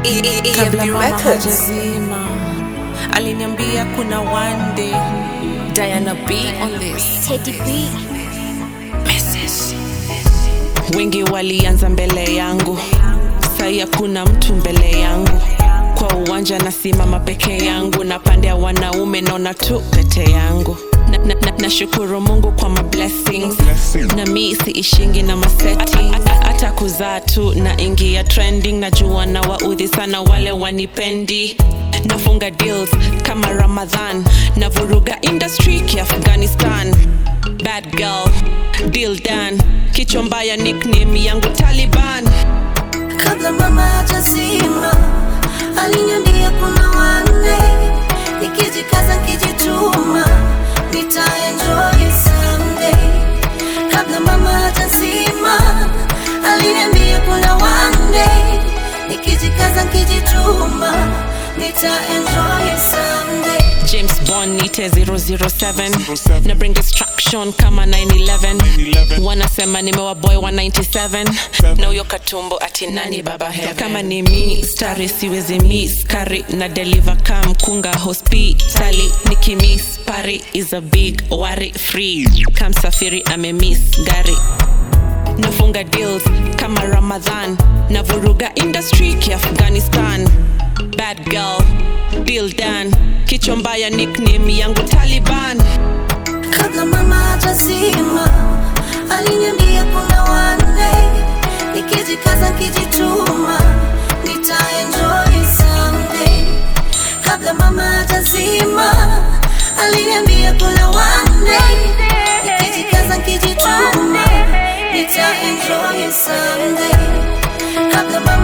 Kabla mama hajazima aliniambia kuna one day Diana B on this Teddy B. message. Wengi walianza mbele yangu, sai hakuna mtu mbele yangu. Kwa uwanja nasimama peke yangu, na pande ya wanaume naona tu pete yangu. Nashukuru Mungu kwa my blessings, na mi siishingi na maseti. Hata kuzaa tu na ingia trending, najua na waudhi sana wale wanipendi. Nafunga deals kama Ramadhan, navuruga industry ki Afghanistan. Bad girl, deal done, kichwa mbaya nickname yangu Taliban. Kabla mama hajazima aliniambia kuna one day nikijikaza nikijituma nitaenjoy someday. Kabla mama hajazima aliniambia kuna one day nikijikaza nikijituma nitaenjoy someday. James Bond nite 007 na bring destruction kama 911. Wanasema nimewa boy 197 na uyo katumbo ati nani baba heaven. Kama ni mi stari siwezi miss kari na deliver kam kunga hospitali. Nikimiss pari is a big worry free. Kam safiri ame miss gari. Nafunga deals kama Ramadhan, navuruga industry ki Afghanistan. Bad girl, deal done, kichwa mbaya nickname yangu Taliban. Kabla mama hajazima aliniambia kuna one day nikijikaza nikijituma nitaenjoy someday. Kabla mama hajazima aliniambia kuna one day nikijikaza nikijituma nitaenjoy someday. Kabla mama